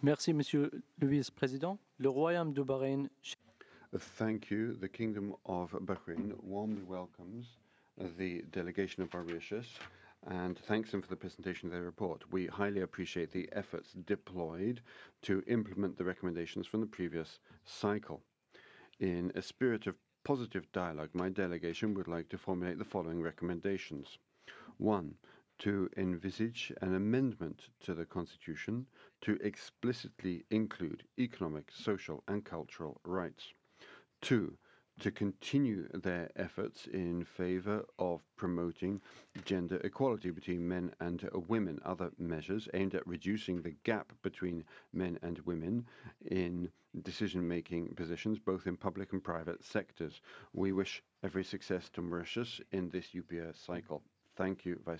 Merci, Monsieur le Vice-président. Le Royaume de Bahreïn. Thank you. The Kingdom of Bahrain warmly welcomes the delegation of Mauritius and thanks them for the presentation of their report. We highly appreciate the efforts deployed to implement the recommendations from the previous cycle. In a spirit of positive dialogue, my delegation would like to formulate the following recommendations. 1. To envisage an amendment to the Constitution to explicitly include economic, social and cultural rights. 2. To continue their efforts in favor of promoting gender equality between men and women. Other measures aimed at reducing the gap between men and women in decision-making positions, both in public and private sectors. We wish every success to Mauritius in this UPR cycle. Thank you, Vice